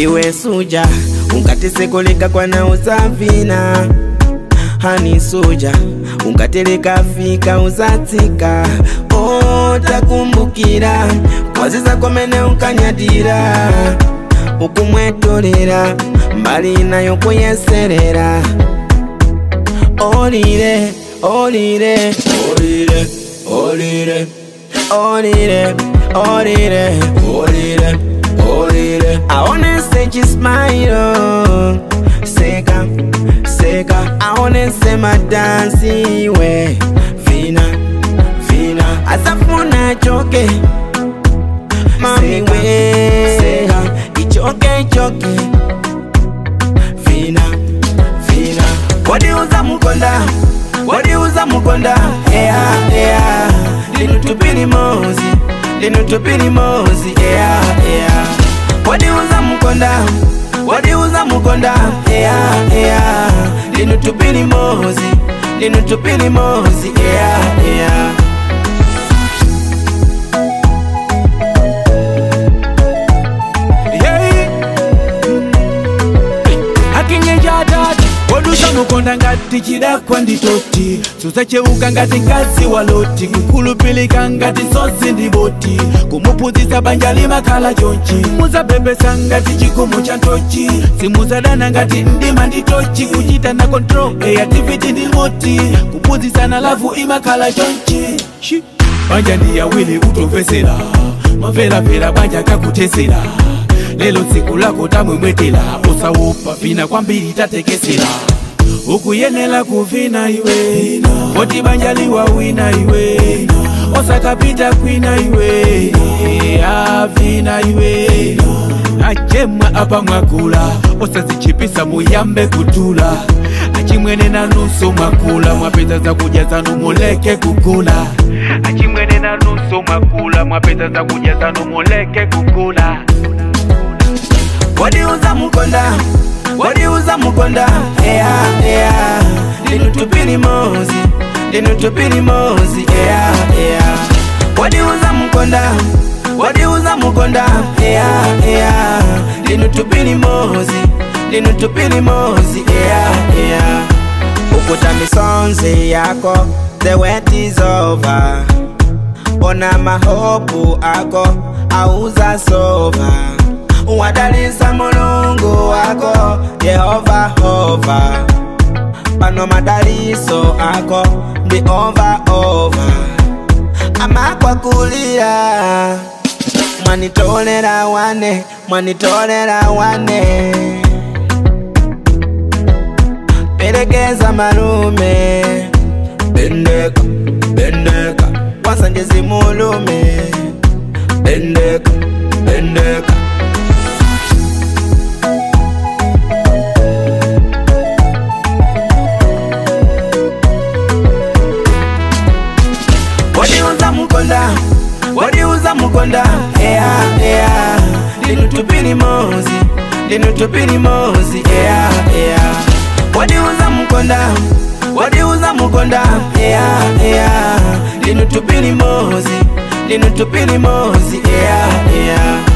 iwe suja unkatesekoleka kwa na usafina hani suja unkateleka fika uzatika takumbukira kwaziza komene unkanyadira ukumwetolera mbali nayo kuyeserera olire olire olire olire olire olire olire olire I wanna say you smile seka seka I wanna say my dance way fina fina asafuna choke mami we seka ichoke choke fina fina wadiuza mukonda wadiuza mukonda yeah yeah linutupili mozi linutupili mozi yeah yeah wadiuza mukonda yeah yeah linutupili mozi yeah yeah Wadusa mukonda ngati chidakwa nditoti Susacheuka ngati ngazi waloti Kukulupilika ngati sosi ndiboti Kumupuzisa banjali makala chonchi Muzabebesa ngati chikumu cha ntochi Simuzadana ngati ndima nditochi Kuchita na control creativity ndimoti Kupuzisa na lavu imakala chonchi Banja ndi ya wili utofesera Mavera vera banja kakutesera Lelo siku lako tamwemwetela Osawupa fina kwa mbili tatekesela Ukuyenela kuvina iwe Oti banjaliwa wina iwe Osakapita kwina iwe Avina iwe Achemwa apa mwakula Osazichipisa muyambe kutula Achimwene na nusu mwakula Mwapeta za kujaza numuleke kukula Achimwene na nusu mwakula Mwapeta za kujaza numuleke kukula wadiuza mukonda yeah yeah linutupili mozi yeah yeah wadiuza mukonda yeah yeah linutupili mozi yeah yeah ukuta misonzi yako the wait is over ona mahopu ako auza sova wadalisa mulungu wako Yehova hova pano madaliso ako ndi over over ama kwa kulia mwanitolera wane perekeza malume bendeka bendeka wasanjezi mulume bendeka bendeka wadiuza mukonda yeah yeah linutupili mozi yeah yeah wadiuza mukonda yeah yeah linutupili mozi yeah yeah